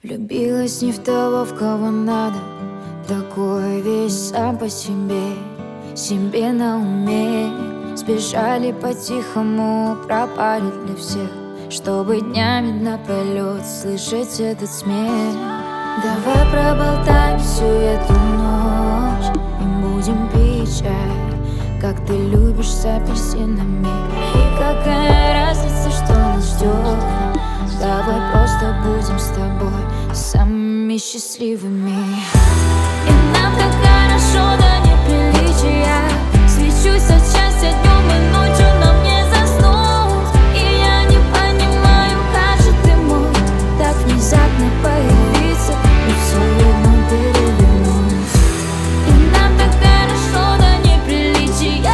Влюбилась не в того, в кого надо, такой весь сам по себе, себе на уме. Сбежали по-тихому, пропали для всех, чтобы днями напролет слышать этот смех. Давай проболтаем всю эту ночь и будем пить чай, как ты любишь, с апельсинами. И какая разница, что нас ждет? Давай просто будем с тобой самыми счастливыми. И нам так хорошо до неприличия. Свечусь от счастья днем и ночью, но мне заснуть. И я не понимаю, как же ты мог так внезапно появиться и все равно перевернуть. И нам так хорошо до неприличия.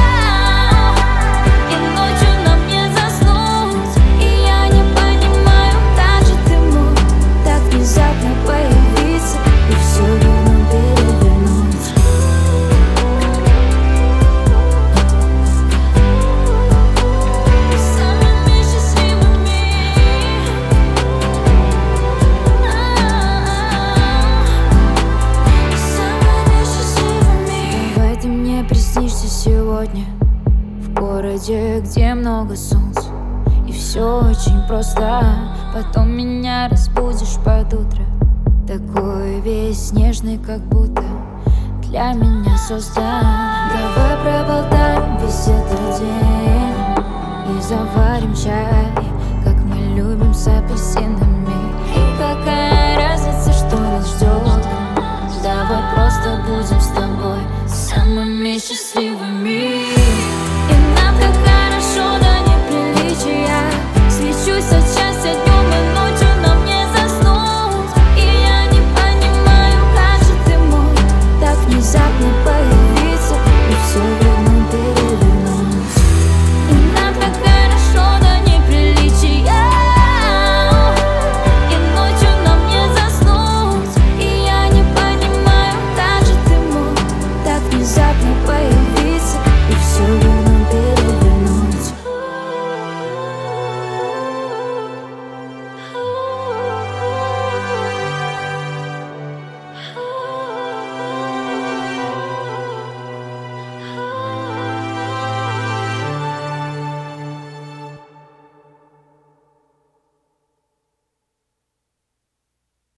И ночью нам не заснуть. И я не понимаю, как же ты мог так внезапно появиться и все равно перевернуть. Самыми счастливыми. Самыми счастливыми. Давай ты мне приснишься сегодня в городе, где много солнца, и все очень просто. Потом меня разбудишь под утро, такой весь нежный, как будто для меня создан. Давай проболтаем весь этот день и заварим чай, как мы любим, с апельсинами.